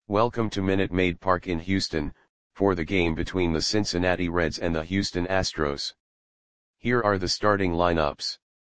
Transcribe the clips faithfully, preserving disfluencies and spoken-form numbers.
Welcome to Minute Maid Park in Houston, for the game between the Cincinnati Reds and the Houston Astros. Here are the starting lineups.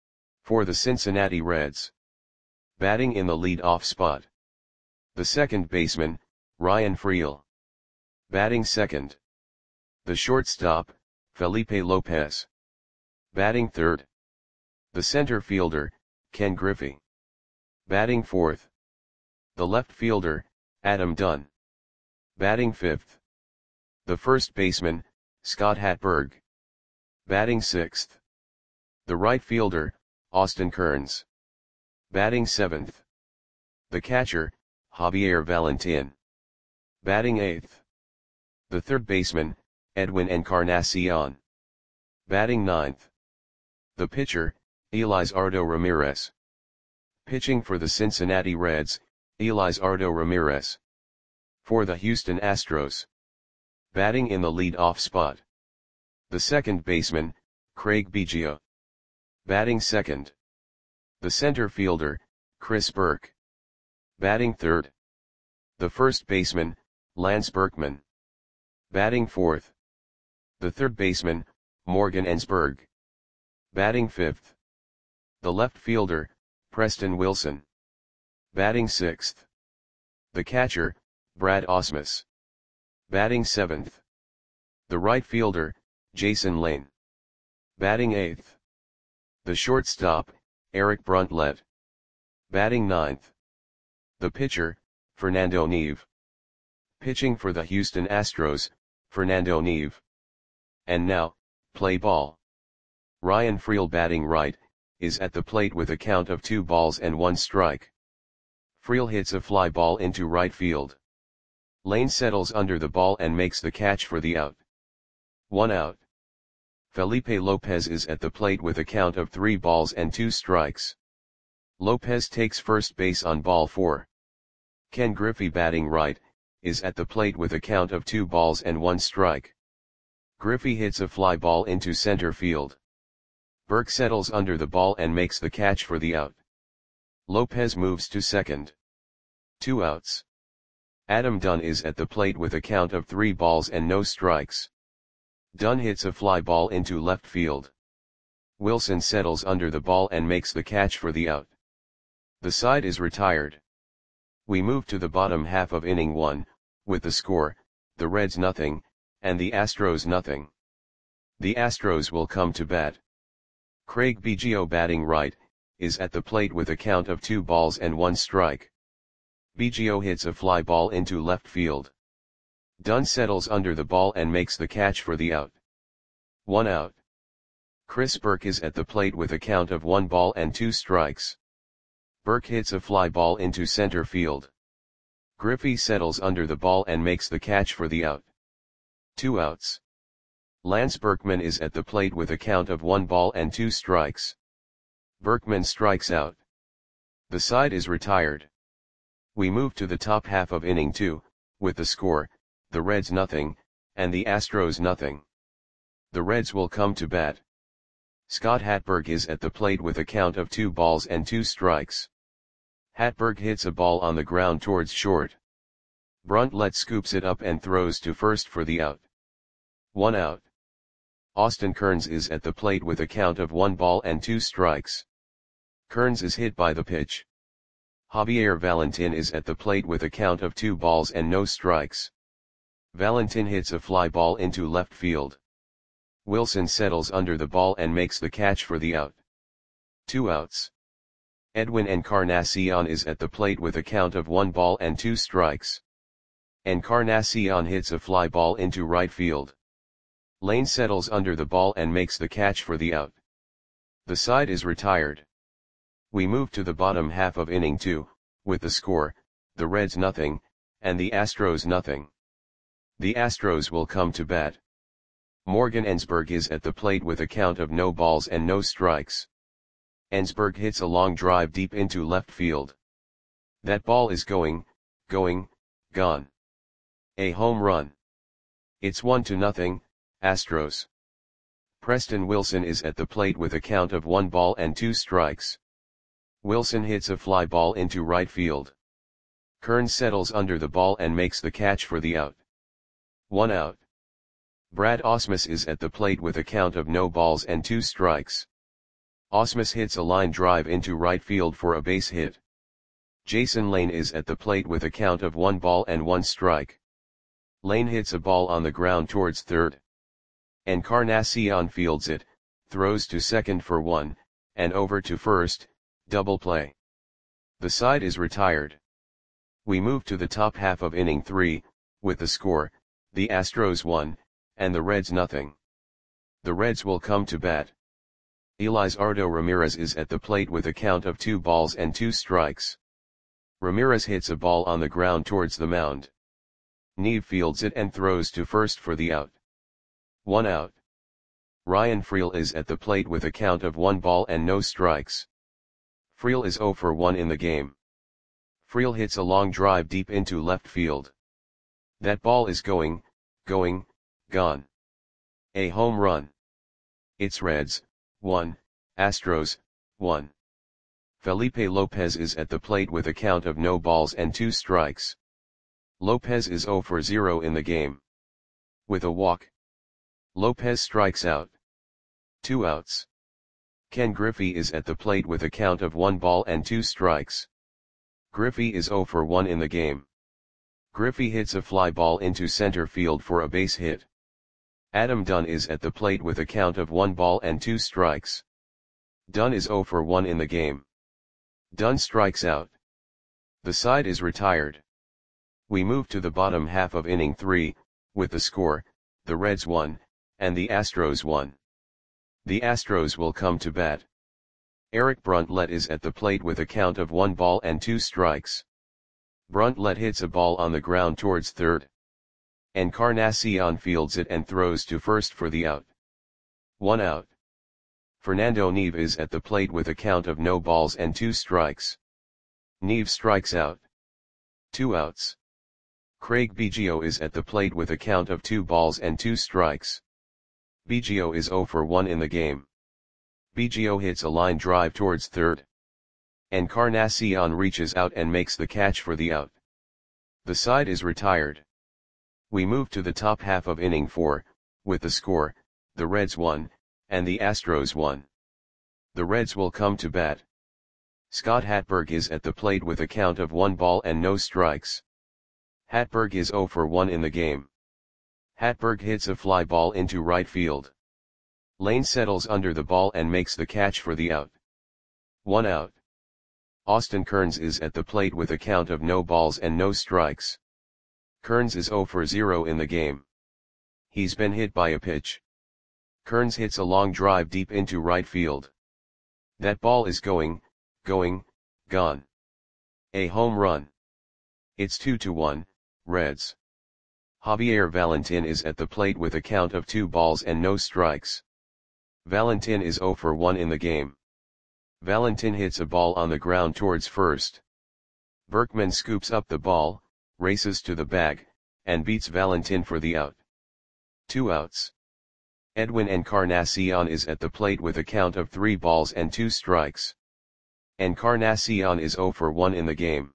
For the Cincinnati Reds. Batting in the lead-off spot. The second baseman, Ryan Freel. Batting second. The shortstop, Felipe Lopez. Batting third. The center fielder, Ken Griffey. Batting fourth. The left fielder, Adam Dunn. Batting fifth. The first baseman, Scott Hatteberg. Batting sixth. The right fielder, Austin Kearns. Batting seventh. The catcher, Javier Valentin. Batting eighth. The third baseman, Edwin Encarnacion. Batting ninth. The pitcher, Elisardo Ramirez. Pitching for the Cincinnati Reds, Elisardo Ramirez. For the Houston Astros. Batting in the lead-off spot. The second baseman, Craig Biggio. Batting second. The center fielder, Chris Burke. Batting third. The first baseman, Lance Berkman. Batting fourth. The third baseman, Morgan Ensberg. Batting fifth. The left fielder, Preston Wilson. Batting sixth. The catcher, Brad Ausmus. Batting seventh. The right fielder, Jason Lane. Batting eighth. The shortstop, Eric Bruntlett. Batting ninth. The pitcher, Fernando Neve. Pitching for the Houston Astros, Fernando Neve. And now, play ball. Ryan Freel, batting right, is at the plate with a count of two balls and one strike. Freel hits a fly ball into right field. Lane settles under the ball and makes the catch for the out. One out. Felipe Lopez is at the plate with a count of three balls and two strikes. Lopez takes first base on ball four. Ken Griffey, batting right, is at the plate with a count of two balls and one strike. Griffey hits a fly ball into center field. Burke settles under the ball and makes the catch for the out. Lopez moves to second. Two outs. Adam Dunn is at the plate with a count of three balls and no strikes. Dunn hits a fly ball into left field. Wilson settles under the ball and makes the catch for the out. The side is retired. We move to the bottom half of inning one, with the score, the Reds nothing, and the Astros nothing. The Astros will come to bat. Craig Biggio, batting right, is at the plate with a count of two balls and one strike. Biggio hits a fly ball into left field. Dunn settles under the ball and makes the catch for the out. One out. Chris Burke is at the plate with a count of one ball and two strikes. Burke hits a fly ball into center field. Griffey settles under the ball and makes the catch for the out. Two outs. Lance Berkman is at the plate with a count of one ball and two strikes. Berkman strikes out. The side is retired. We move to the top half of inning two, with the score, the Reds nothing, and the Astros nothing. The Reds will come to bat. Scott Hatteberg is at the plate with a count of two balls and two strikes. Hatteberg hits a ball on the ground towards short. Bruntlett scoops it up and throws to first for the out. One out. Austin Kearns is at the plate with a count of one ball and two strikes. Kearns is hit by the pitch. Javier Valentin is at the plate with a count of two balls and no strikes. Valentin hits a fly ball into left field. Wilson settles under the ball and makes the catch for the out. Two outs. Edwin Encarnacion is at the plate with a count of one ball and two strikes. Encarnacion hits a fly ball into right field. Lane settles under the ball and makes the catch for the out. The side is retired. We move to the bottom half of inning two, with the score, the Reds nothing, and the Astros nothing. The Astros will come to bat. Morgan Ensberg is at the plate with a count of no balls and no strikes. Ensberg hits a long drive deep into left field. That ball is going, going, gone. A home run. It's one to nothing, Astros. Preston Wilson is at the plate with a count of one ball and two strikes. Wilson hits a fly ball into right field. Kearns settles under the ball and makes the catch for the out. One out. Brad Ausmus is at the plate with a count of no balls and two strikes. Ausmus hits a line drive into right field for a base hit. Jason Lane is at the plate with a count of one ball and one strike. Lane hits a ball on the ground towards third. Encarnacion fields it, throws to second for one, and over to first, double play. The side is retired. We move to the top half of inning three, with the score, the Astros one, and the Reds nothing. The Reds will come to bat. Elizardo Ramirez is at the plate with a count of two balls and two strikes. Ramirez hits a ball on the ground towards the mound. Neve fields it and throws to first for the out. One out. Ryan Freel is at the plate with a count of one ball and no strikes. Freel is zero for one in the game. Freel hits a long drive deep into left field. That ball is going, going, gone. A home run. It's Reds, one, Astros, one. Felipe Lopez is at the plate with a count of no balls and two strikes. Lopez is zero for zero in the game. With a walk. Lopez strikes out. Two outs. Ken Griffey is at the plate with a count of one ball and two strikes. Griffey is zero for one in the game. Griffey hits a fly ball into center field for a base hit. Adam Dunn is at the plate with a count of one ball and two strikes. Dunn is zero for one in the game. Dunn strikes out. The side is retired. We move to the bottom half of inning three, with the score, the Reds one, and the Astros one. The Astros will come to bat. Eric Bruntlett is at the plate with a count of one ball and two strikes. Bruntlett hits a ball on the ground towards third. Encarnacion fields it and throws to first for the out. One out. Fernando Neve is at the plate with a count of no balls and two strikes. Neve strikes out. Two outs. Craig Biggio is at the plate with a count of two balls and two strikes. Biggio is zero for one in the game. Biggio hits a line drive towards third. Encarnacion reaches out and makes the catch for the out. The side is retired. We move to the top half of inning four, with the score, the Reds one, and the Astros one. The Reds will come to bat. Scott Hatberg is at the plate with a count of one ball and no strikes. Hatberg is zero for one in the game. Hatberg hits a fly ball into right field. Lane settles under the ball and makes the catch for the out. One out. Austin Kearns is at the plate with a count of no balls and no strikes. Kearns is zero for zero in the game. He's been hit by a pitch. Kearns hits a long drive deep into right field. That ball is going, going, gone. A home run. It's two to one, Reds. Javier Valentin is at the plate with a count of two balls and no strikes. Valentin is zero for one in the game. Valentin hits a ball on the ground towards first. Berkman scoops up the ball, races to the bag, and beats Valentin for the out. Two outs. Edwin Encarnacion is at the plate with a count of three balls and two strikes. Encarnacion is zero for one in the game.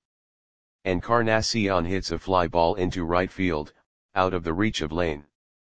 Encarnacion hits a fly ball into right field, out of the reach of Lane.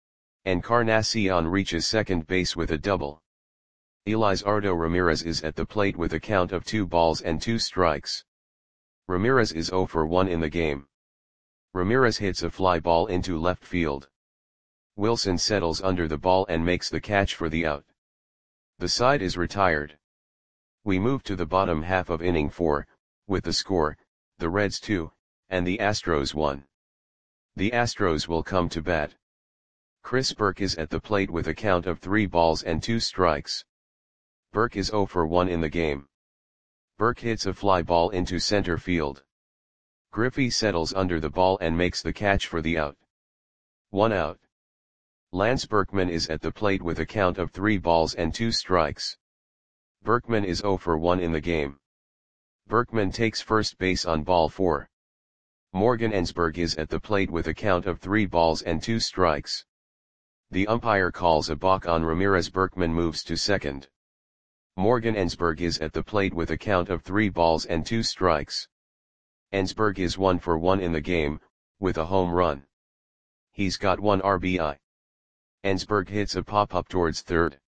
Encarnacion reaches second base with a double. Elizardo Ramirez is at the plate with a count of two balls and two strikes. Ramirez is zero for one in the game. Ramirez hits a fly ball into left field. Wilson settles under the ball and makes the catch for the out. The side is retired. We move to the bottom half of inning four, with the score, the Reds two, and the Astros one. The Astros will come to bat. Chris Burke is at the plate with a count of three balls and two strikes. Burke is zero for one in the game. Burke hits a fly ball into center field. Griffey settles under the ball and makes the catch for the out. One out. Lance Berkman is at the plate with a count of three balls and two strikes. Berkman is zero for one in the game. Berkman takes first base on ball four. Morgan Ensberg is at the plate with a count of three balls and two strikes. The umpire calls a balk on Ramirez. Berkman moves to second. Morgan Ensberg is at the plate with a count of three balls and two strikes. Ensberg is one for one in the game, with a home run. He's got one R B I. Ensberg hits a pop-up towards third.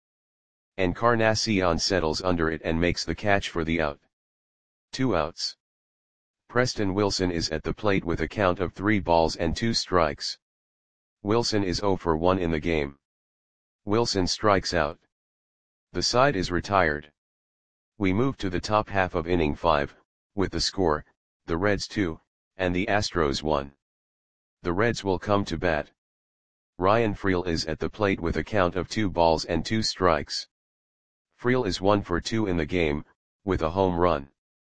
Encarnacion settles under it and makes the catch for the out. Two outs. Preston Wilson is at the plate with a count of three balls and two strikes. Wilson is zero for one in the game. Wilson strikes out. The side is retired. We move to the top half of inning five, with the score, the Reds two, and the Astros one. The Reds will come to bat. Ryan Freel is at the plate with a count of two balls and two strikes. Freel is one for two in the game, with a home run.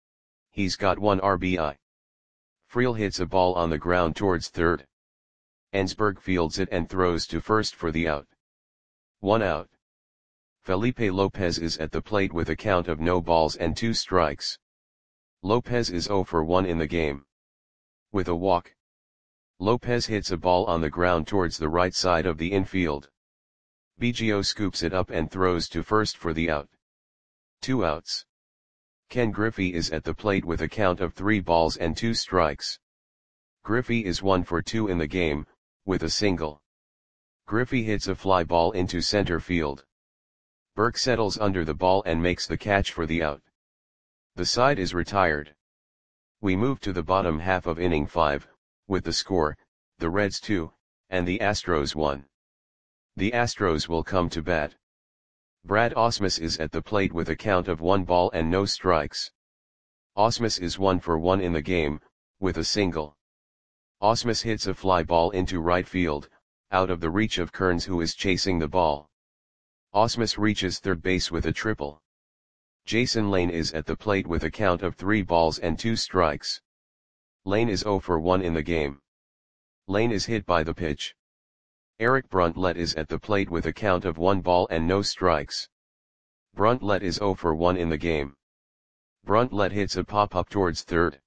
He's got one R B I. Freel hits a ball on the ground towards third. Ensberg fields it and throws to first for the out. One out. Felipe Lopez is at the plate with a count of no balls and two strikes. Lopez is zero for one in the game. With a walk. Lopez hits a ball on the ground towards the right side of the infield. Biggio scoops it up and throws to first for the out. Two outs. Ken Griffey is at the plate with a count of three balls and two strikes. Griffey is one for two in the game, with a single. Griffey hits a fly ball into center field. Burke settles under the ball and makes the catch for the out. The side is retired. We move to the bottom half of inning five, with the score, the Reds two, and the Astros one. The Astros will come to bat. Brad Ausmus is at the plate with a count of one ball and no strikes. Ausmus is one for one in the game, with a single. Ausmus hits a fly ball into right field, out of the reach of Kearns, who is chasing the ball. Ausmus reaches third base with a triple. Jason Lane is at the plate with a count of three balls and two strikes. Lane is zero for one in the game. Lane is hit by the pitch. Eric Bruntlett is at the plate with a count of one ball and no strikes. Bruntlett is zero for one in the game. Bruntlett hits a pop-up towards third.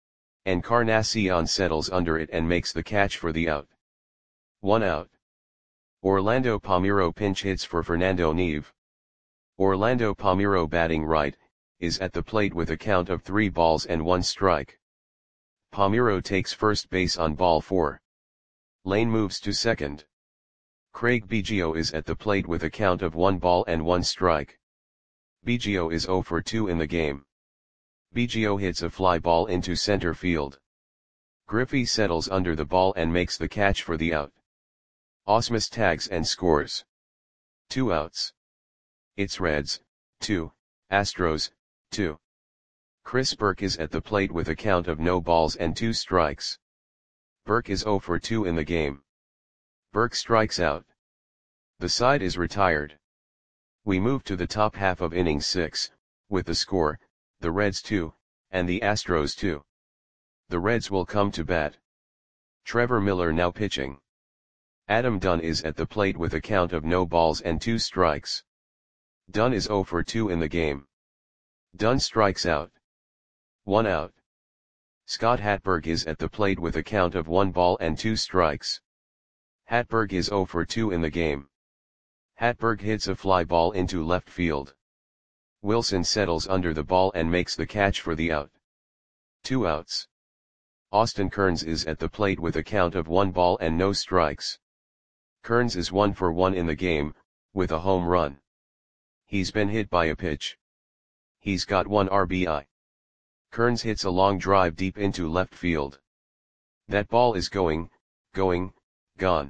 Encarnacion settles under it and makes the catch for the out. One out. Orlando Palmeiro pinch hits for Fernando Neve. Orlando Palmeiro, batting right, is at the plate with a count of three balls and one strike. Palmeiro takes first base on ball four. Lane moves to second. Craig Biggio is at the plate with a count of one ball and one strike. Biggio is zero for two in the game. Biggio hits a fly ball into center field. Griffey settles under the ball and makes the catch for the out. Ausmus tags and scores. Two outs. It's Reds, two, Astros, two. Chris Burke is at the plate with a count of no balls and two strikes. Burke is zero for two in the game. Burke strikes out. The side is retired. We move to the top half of inning six, with the score, the Reds two, and the Astros two. The Reds will come to bat. Trevor Miller now pitching. Adam Dunn is at the plate with a count of no balls and two strikes. Dunn is zero for two in the game. Dunn strikes out. One out. Scott Hatberg is at the plate with a count of one ball and two strikes. Hatberg is zero for two in the game. Hatberg hits a fly ball into left field. Wilson settles under the ball and makes the catch for the out. Two outs. Austin Kearns is at the plate with a count of one ball and no strikes. Kearns is one for one in the game, with a home run. He's been hit by a pitch. He's got one R B I. Kearns hits a long drive deep into left field. That ball is going, going, gone.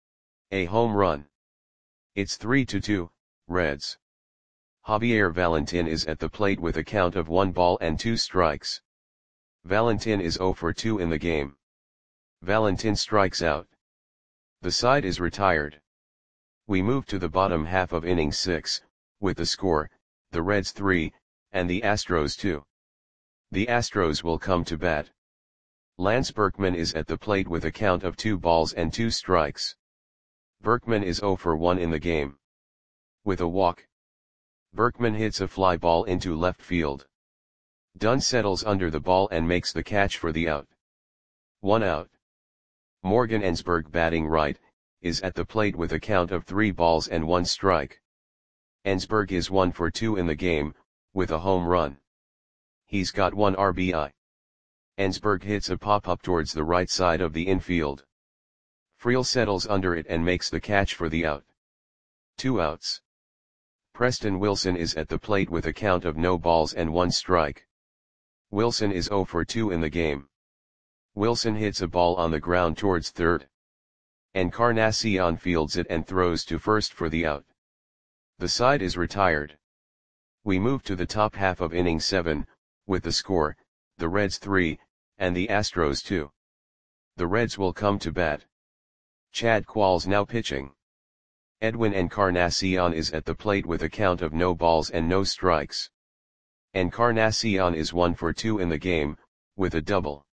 A home run. It's three to two, Reds. Javier Valentin is at the plate with a count of one ball and two strikes. Valentin is zero for two in the game. Valentin strikes out. The side is retired. We move to the bottom half of inning six, with the score, the Reds three, and the Astros two. The Astros will come to bat. Lance Berkman is at the plate with a count of two balls and two strikes. Berkman is zero for one in the game. With a walk. Berkman hits a fly ball into left field. Dunn settles under the ball and makes the catch for the out. One out. Morgan Ensberg, batting right, is at the plate with a count of three balls and one strike. Ensberg is one for two in the game, with a home run. He's got one R B I. Ensberg hits a pop-up towards the right side of the infield. Friel settles under it and makes the catch for the out. Two outs. Preston Wilson is at the plate with a count of no balls and one strike. Wilson is oh for two in the game. Wilson hits a ball on the ground towards third. Encarnacion fields it and throws to first for the out. The side is retired. We move to the top half of inning seven, with the score, the Reds three, and the Astros two. The Reds will come to bat. Chad Qualls now pitching. Edwin Encarnacion is at the plate with a count of no balls and no strikes. Encarnacion is one for two in the game, with a double.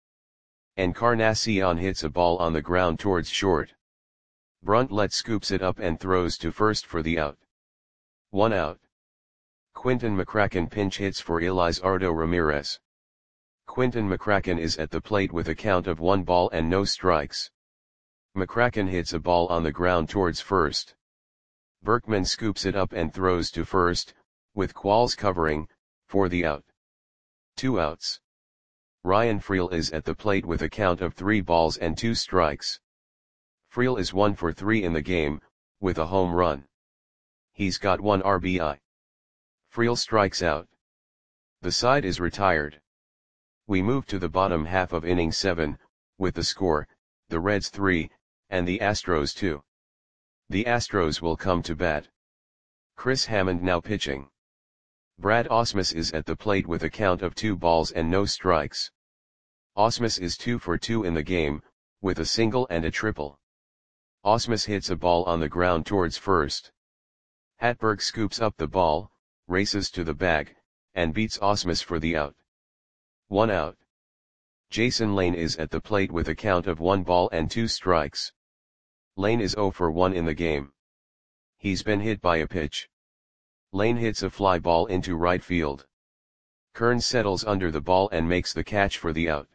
Encarnacion hits a ball on the ground towards short. Bruntlett scoops it up and throws to first for the out. One out. Quinton McCracken pinch hits for Elizardo Ramirez. Quinton McCracken is at the plate with a count of one ball and no strikes. McCracken hits a ball on the ground towards first. Berkman scoops it up and throws to first, with Qualls covering, for the out. Two outs. Ryan Friel is at the plate with a count of three balls and two strikes. Friel is one for three in the game, with a home run. He's got one R B I. Friel strikes out. The side is retired. We move to the bottom half of inning seven, with the score, the Reds three, and the Astros two. The Astros will come to bat. Chris Hammond now pitching. Brad Ausmus is at the plate with a count of two balls and no strikes. Ausmus is two for two in the game, with a single and a triple. Ausmus hits a ball on the ground towards first. Hatberg scoops up the ball, races to the bag, and beats Ausmus for the out. One out. Jason Lane is at the plate with a count of one ball and two strikes. Lane is oh for one in the game. He's been hit by a pitch. Lane hits a fly ball into right field. Kern settles under the ball and makes the catch for the out.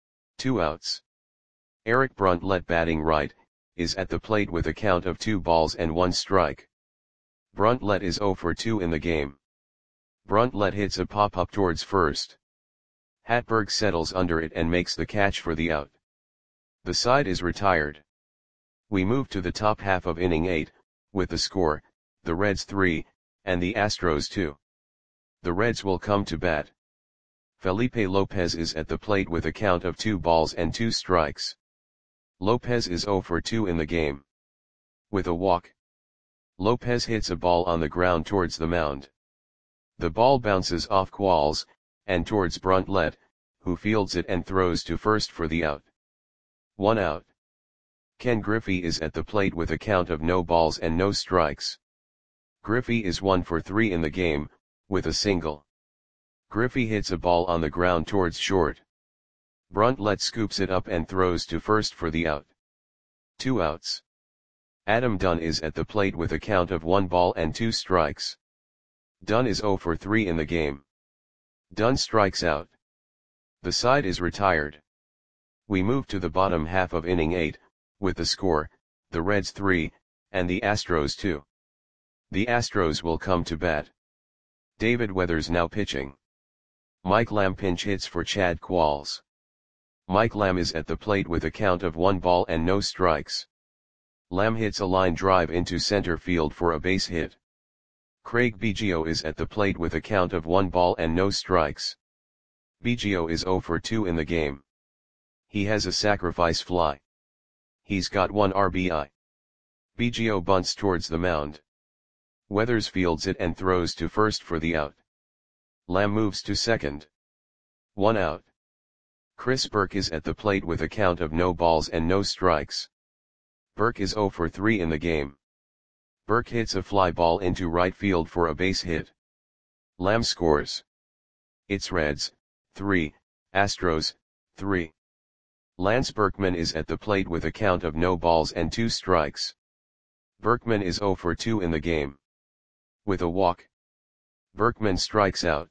Two outs. Eric Bruntlett batting right, is at the plate with a count of two balls and one strike. Bruntlett is oh for two in the game. Bruntlett hits a pop-up towards first. Hatberg settles under it and makes the catch for the out. The side is retired. We move to the top half of inning eight, with the score, the Reds three, and the Astros two. The Reds will come to bat. Felipe Lopez is at the plate with a count of two balls and two strikes. Lopez is oh for two in the game. With a walk. Lopez hits a ball on the ground towards the mound. The ball bounces off Qualls, and towards Bruntlett, who fields it and throws to first for the out. One out. Ken Griffey is at the plate with a count of no balls and no strikes. Griffey is one for three in the game, with a single. Griffey hits a ball on the ground towards short. Bruntlett scoops it up and throws to first for the out. Two outs. Adam Dunn is at the plate with a count of one ball and two strikes. Dunn is oh for three in the game. Dunn strikes out. The side is retired. We move to the bottom half of inning eight, with the score, the Reds three, and the Astros two. The Astros will come to bat. David Weathers now pitching. Mike Lamb pinch hits for Chad Qualls. Mike Lamb is at the plate with a count of one ball and no strikes. Lamb hits a line drive into center field for a base hit. Craig Biggio is at the plate with a count of one ball and no strikes. Biggio is oh for two in the game. He has a sacrifice fly. He's got one R B I. Biggio bunts towards the mound. Weathers fields it and throws to first for the out. Lamb moves to second. One out. Chris Burke is at the plate with a count of no balls and no strikes. Burke is oh for three in the game. Burke hits a fly ball into right field for a base hit. Lamb scores. It's Reds, three, Astros, three. Lance Berkman is at the plate with a count of no balls and two strikes. Berkman is oh for two in the game. With a walk. Berkman strikes out.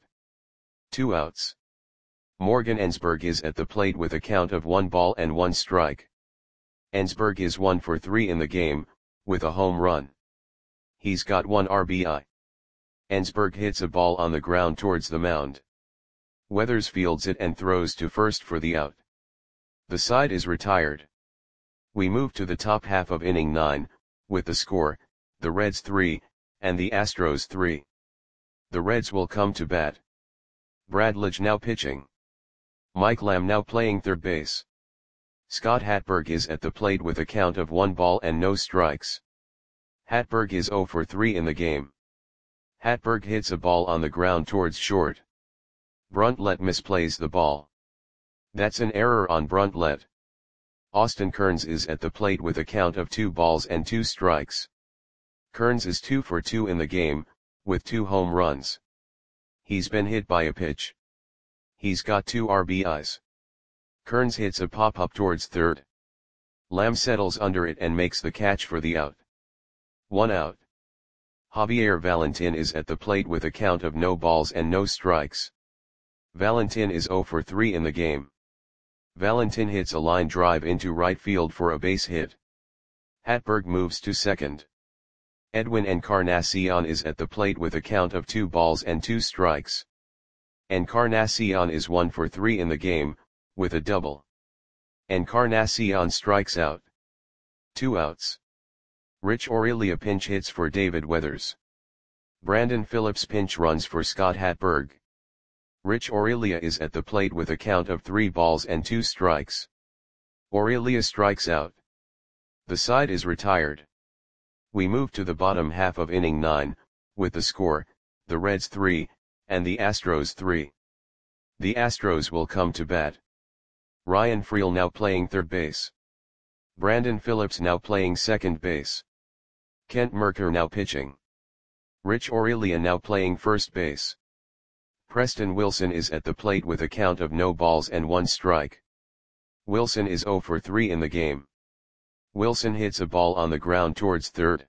Two outs. Morgan Ensberg is at the plate with a count of one ball and one strike. Ensberg is one for three in the game, with a home run. He's got one R B I. Ensberg hits a ball on the ground towards the mound. Weathers fields it and throws to first for the out. The side is retired. We move to the top half of inning nine, with the score, the Reds three, and the Astros three. The Reds will come to bat. Brad Lidge now pitching. Mike Lamb now playing third base. Scott Hatberg is at the plate with a count of one ball and no strikes. Hatberg is zero for three in the game. Hatberg hits a ball on the ground towards short. Bruntlett misplays the ball. That's an error on Bruntlett. Austin Kearns is at the plate with a count of two balls and two strikes. Kearns is two for two in the game, with two home runs. He's been hit by a pitch. He's got two R B Is. Kearns hits a pop-up towards third. Lamb settles under it and makes the catch for the out. One out. Javier Valentin is at the plate with a count of no balls and no strikes. Valentin is zero for three in the game. Valentin hits a line drive into right field for a base hit. Hatberg moves to second. Edwin Encarnacion is at the plate with a count of two balls and two strikes. Encarnacion is one for three in the game, with a double. Encarnacion strikes out. Two outs. Rich Aurelia pinch hits for David Weathers. Brandon Phillips pinch runs for Scott Hatberg. Rich Aurelia is at the plate with a count of three balls and two strikes. Aurelia strikes out. The side is retired. We move to the bottom half of inning nine, with the score, the Reds three, and the Astros three. The Astros will come to bat. Ryan Freel now playing third base. Brandon Phillips now playing second base. Kent Mercker now pitching. Rich Aurelia now playing first base. Preston Wilson is at the plate with a count of no balls and one strike. Wilson is zero for three in the game. Wilson hits a ball on the ground towards third.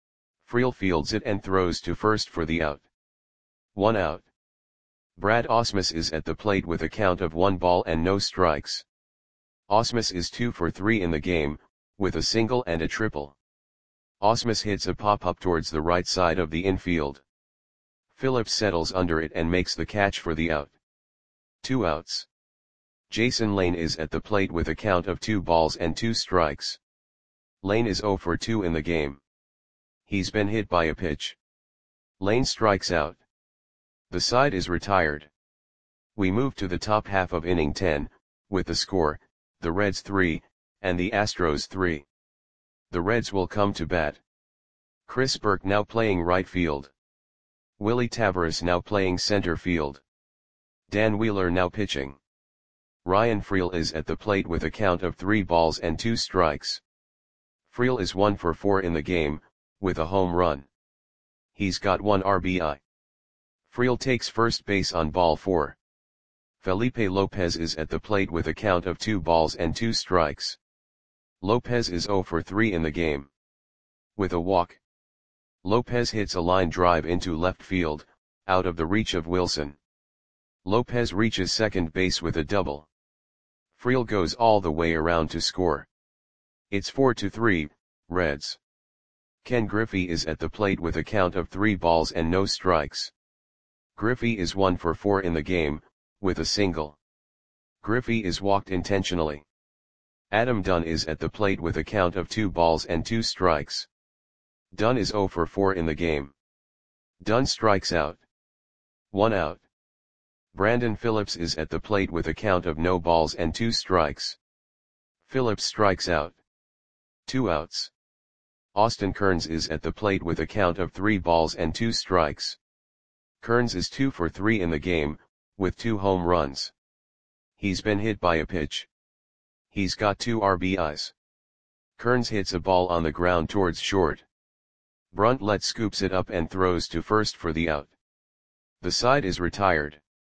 Freel fields it and throws to first for the out. One out. Brad Ausmus is at the plate with a count of one ball and no strikes. Ausmus is two for three in the game, with a single and a triple. Ausmus hits a pop-up towards the right side of the infield. Phillips settles under it and makes the catch for the out. Two outs. Jason Lane is at the plate with a count of two balls and two strikes. Lane is zero for two in the game. He's been hit by a pitch. Lane strikes out. The side is retired. We move to the top half of inning ten, with the score, the Reds three, and the Astros three. The Reds will come to bat. Chris Burke now playing right field. Willie Tavares now playing center field. Dan Wheeler now pitching. Ryan Freel is at the plate with a count of three balls and two strikes. Freel is one for four in the game, with a home run. He's got one R B I. Freel takes first base on ball four. Felipe Lopez is at the plate with a count of two balls and two strikes. Lopez is zero for three in the game. With a walk. Lopez hits a line drive into left field, out of the reach of Wilson. Lopez reaches second base with a double. Freel goes all the way around to score. It's four to three, Reds. Ken Griffey is at the plate with a count of three balls and no strikes. Griffey is one for four in the game, with a single. Griffey is walked intentionally. Adam Dunn is at the plate with a count of two balls and two strikes. Dunn is zero for four in the game. Dunn strikes out. One out. Brandon Phillips is at the plate with a count of no balls and two strikes. Phillips strikes out. Two outs. Austin Kearns is at the plate with a count of three balls and two strikes. Kearns is two for three in the game, with two home runs. He's been hit by a pitch. He's got two R B Is. Kearns hits a ball on the ground towards short. Bruntlett scoops it up and throws to first for the out. The side is retired.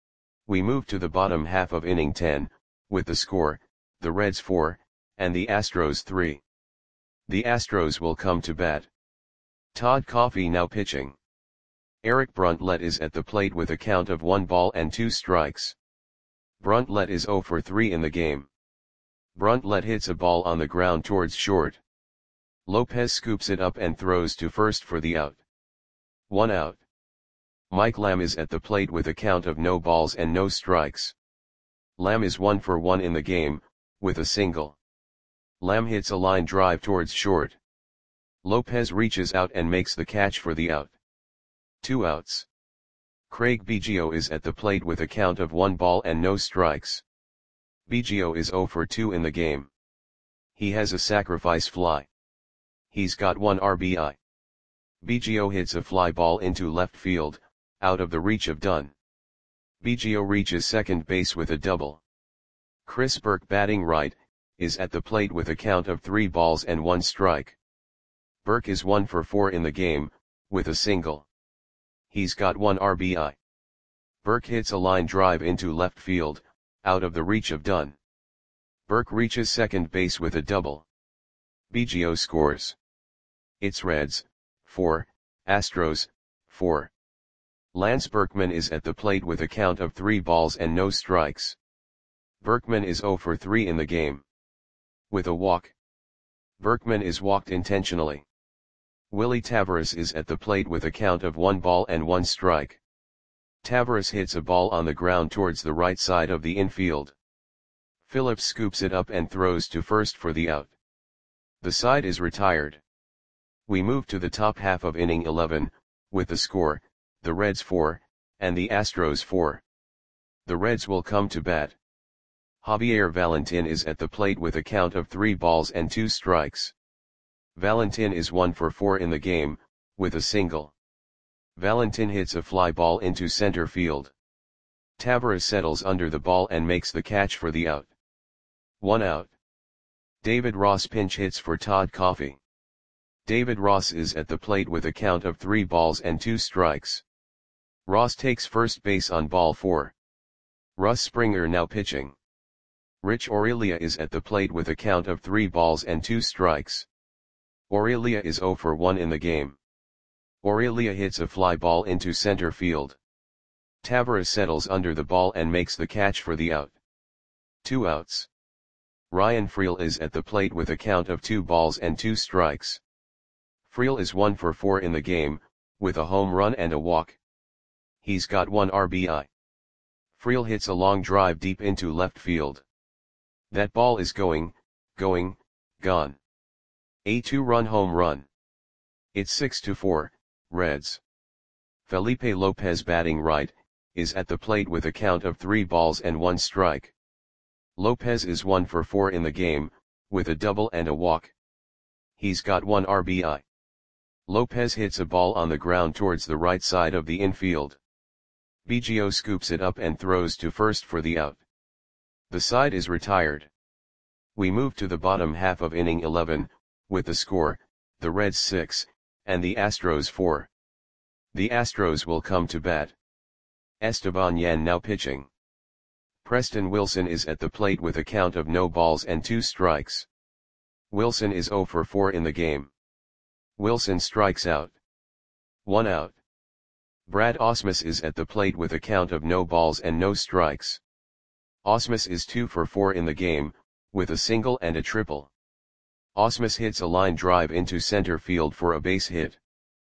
We move to the bottom half of inning ten, with the score, the Reds four, and the Astros three. The Astros will come to bat. Todd Coffey now pitching. Eric Bruntlett is at the plate with a count of one ball and two strikes. Bruntlett is zero for three in the game. Bruntlett hits a ball on the ground towards short. Lopez scoops it up and throws to first for the out. One out. Mike Lamb is at the plate with a count of no balls and no strikes. Lamb is one for one in the game, with a single. Lamb hits a line drive towards short. Lopez reaches out and makes the catch for the out. Two outs. Craig Biggio is at the plate with a count of one ball and no strikes. Biggio is zero for two in the game. He has a sacrifice fly. He's got one R B I. Biggio hits a fly ball into left field, out of the reach of Dunn. Biggio reaches second base with a double. Chris Burke, batting right, is at the plate with a count of three balls and one strike. Burke is one for four in the game, with a single. He's got one R B I. Burke hits a line drive into left field, out of the reach of Dunn. Burke reaches second base with a double. Biggio scores. It's Reds, four, Astros, four. Lance Berkman is at the plate with a count of three balls and no strikes. Berkman is zero for three in the game. With a walk. Berkman is walked intentionally. Willie Taveras is at the plate with a count of one ball and one strike. Taveras hits a ball on the ground towards the right side of the infield. Phillips scoops it up and throws to first for the out. The side is retired. We move to the top half of inning eleven, with the score, the Reds four, and the Astros four. The Reds will come to bat. Javier Valentin is at the plate with a count of three balls and two strikes. Valentin is one for four in the game, with a single. Valentin hits a fly ball into center field. Taveras settles under the ball and makes the catch for the out. One out. David Ross pinch hits for Todd Coffey. David Ross is at the plate with a count of three balls and two strikes. Ross takes first base on ball four. Russ Springer now pitching. Rich Aurelia is at the plate with a count of three balls and two strikes. Aurelia is zero for one in the game. Aurelia hits a fly ball into center field. Taveras settles under the ball and makes the catch for the out. Two outs. Ryan Freel is at the plate with a count of two balls and two strikes. Freel is one for four in the game, with a home run and a walk. He's got one R B I. Freel hits a long drive deep into left field. That ball is going, going, gone. A two-run home run. It's six to four, Reds. Felipe Lopez, batting right, is at the plate with a count of three balls and one strike. Lopez is one for four in the game, with a double and a walk. He's got one R B I. Lopez hits a ball on the ground towards the right side of the infield. Biggio scoops it up and throws to first for the out. The side is retired. We move to the bottom half of inning eleven, with the score, the Reds six, and the Astros four. The Astros will come to bat. Esteban Yan now pitching. Preston Wilson is at the plate with a count of no balls and two strikes. Wilson is zero for four in the game. Wilson strikes out. One out. Brad Ausmus is at the plate with a count of no balls and no strikes. Ausmus is two for four in the game, with a single and a triple. Ausmus hits a line drive into center field for a base hit.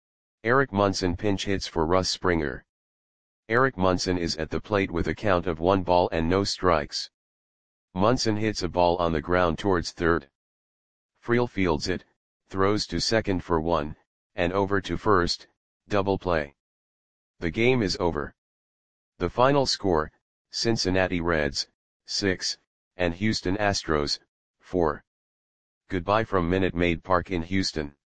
Eric Munson pinch hits for Russ Springer. Eric Munson is at the plate with a count of one ball and no strikes. Munson hits a ball on the ground towards third. Freel fields it, throws to second for one, and over to first, double play. The game is over. The final score, Cincinnati Reds, six, and Houston Astros, four. Goodbye from Minute Maid Park in Houston.